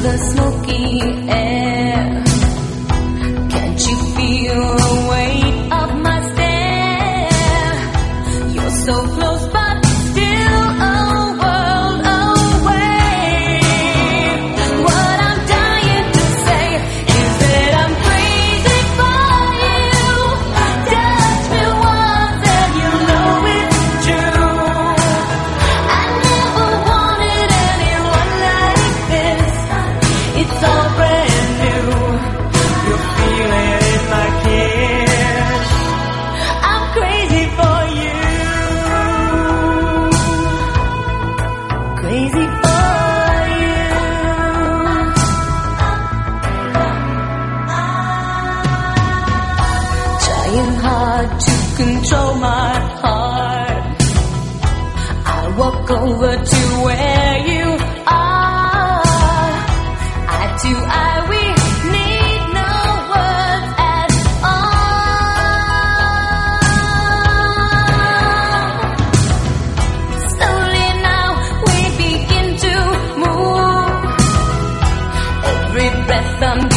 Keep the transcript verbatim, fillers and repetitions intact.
the smoky air. Can't you feel the weight of my stare? You're so close but still a world away. What I'm dying to say is that I'm crazy for you. Touch me once and you know it's true. I never wanted anyone like this. It's all brand new. You feel it in my kiss. I'm crazy for you. Crazy for you. Trying hard to control my heart. I'll walk over to where you are. Eye to eye, we need no words at all. Slowly now we begin to move. Every breath I'm